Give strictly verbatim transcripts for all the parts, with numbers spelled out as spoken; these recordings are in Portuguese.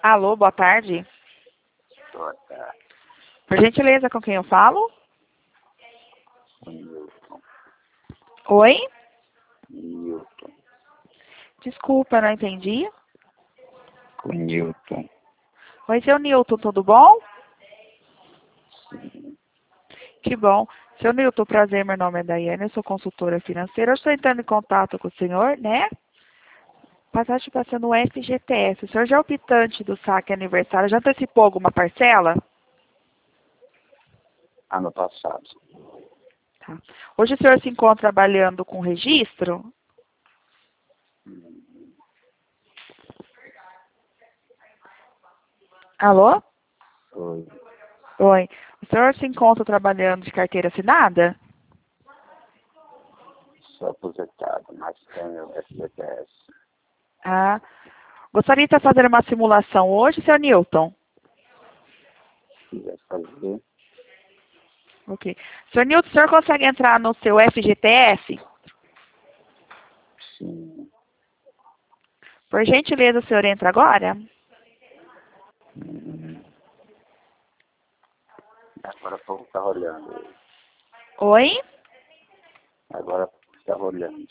Alô, boa tarde. Boa tarde, Por gentileza, com quem eu falo? com Newton. Oi? Newton. Desculpa, não entendi. Com Newton. Oi, seu Newton, tudo bom? Sim. Que bom. Seu Newton, prazer, meu nome é Daiane, eu sou consultora financeira. Eu estou entrando em contato com o senhor, né? Passagem passando o F G T S. O senhor já é optante do saque aniversário, já antecipou alguma parcela? Ano passado. Tá. Hoje o senhor se encontra trabalhando com registro? Hum, Alô? Foi. Oi. O senhor se encontra trabalhando de carteira assinada? Sou aposentado, mas tenho F G T S. Ah. Gostaria de estar fazendo uma simulação hoje, seu Newton? Se quiser fazer, Ok. Senhor Newton, o senhor consegue entrar no seu F G T S? sim. Por gentileza, o senhor entra agora? Hum, Agora o povo está olhando. Oi? Agora o povo está olhando.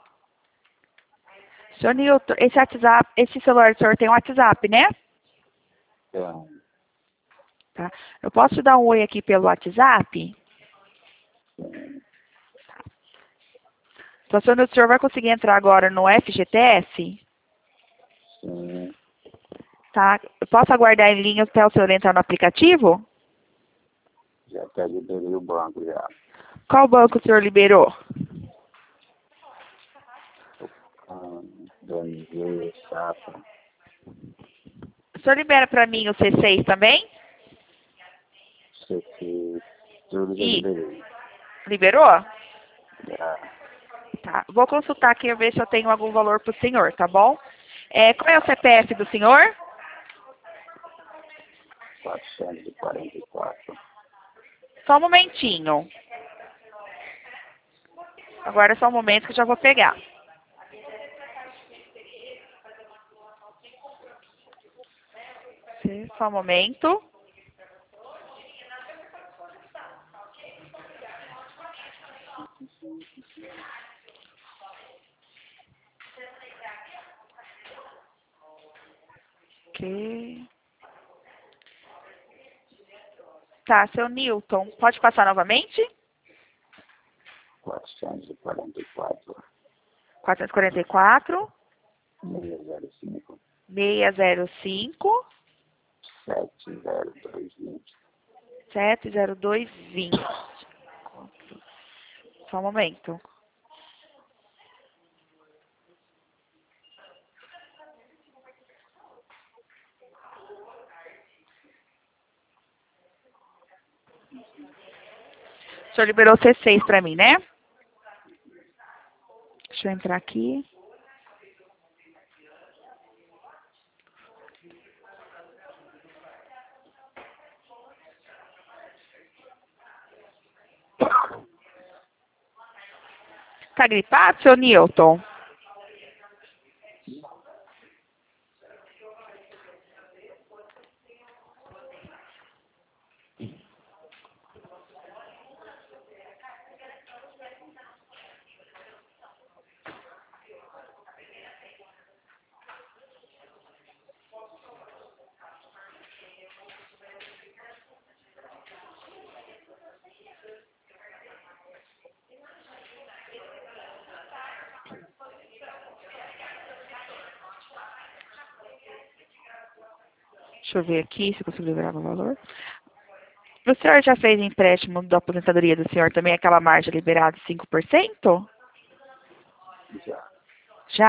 Senhor Newton, esse WhatsApp, esse celular do senhor tem um WhatsApp, né? Então, Tá. Eu posso te dar um oi aqui pelo WhatsApp? sim. Então, senhor Newton, o senhor vai conseguir entrar agora no F G T S? Sim. Tá. Eu posso aguardar em linha até o senhor entrar no aplicativo? Já até liberei o banco já. Qual banco o senhor liberou? Um, D M V, Safra. O senhor libera para mim o C seis também? C C, tudo já E liberei. liberou? Já. Tá. Vou consultar aqui e ver se eu tenho algum valor para o senhor, tá bom? É, qual é o C P F do senhor? quatrocentos e quarenta e quatro. Só um momentinho. Agora só um momento que eu já vou pegar. Só um momento. Ok. Tá, seu Newton, pode passar novamente? quatrocentos e quarenta e quatro. quatrocentos e quarenta e quatro, seiscentos e cinco. seiscentos e cinco, sete zero dois vinte. sete zero dois vinte. Só um momento. O senhor liberou C seis para mim, né? Deixa eu entrar aqui. Tá gripado, seu Newton? Deixa eu ver aqui se eu consigo liberar o valor. O senhor já fez empréstimo da aposentadoria do senhor também, aquela margem liberada de cinco por cento? Já. Já?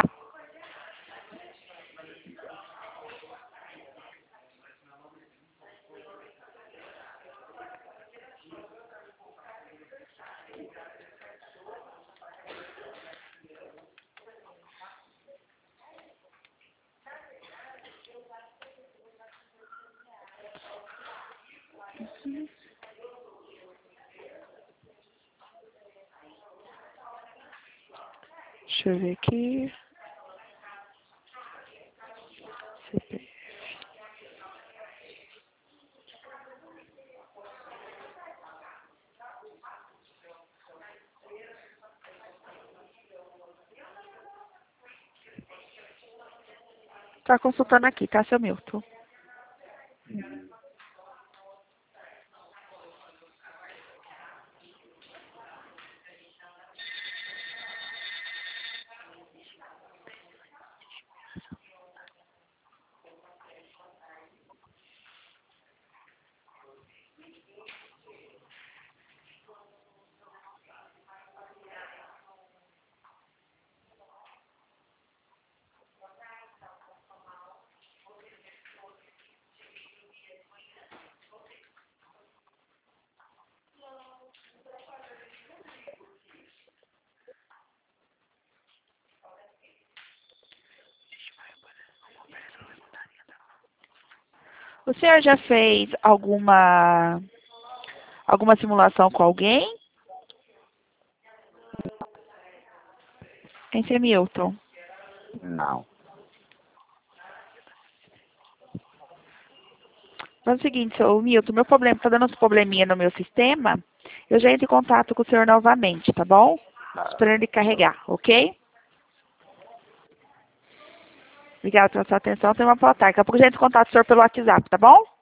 Deixa eu ver aqui. C P F. Tá consultando aqui, tá, seu Milton? O senhor já fez alguma alguma simulação com alguém? Hein, seu Milton? Não. Faz o seguinte, seu Milton, meu problema, tá dando uns probleminha no meu sistema. Eu já entro em contato com o senhor novamente, tá bom? Tá. Esperando ele carregar, ok? Obrigada pela sua atenção. Tenha uma boa tarde. Daqui a pouco a gente entra em contato com o senhor pelo WhatsApp, tá bom?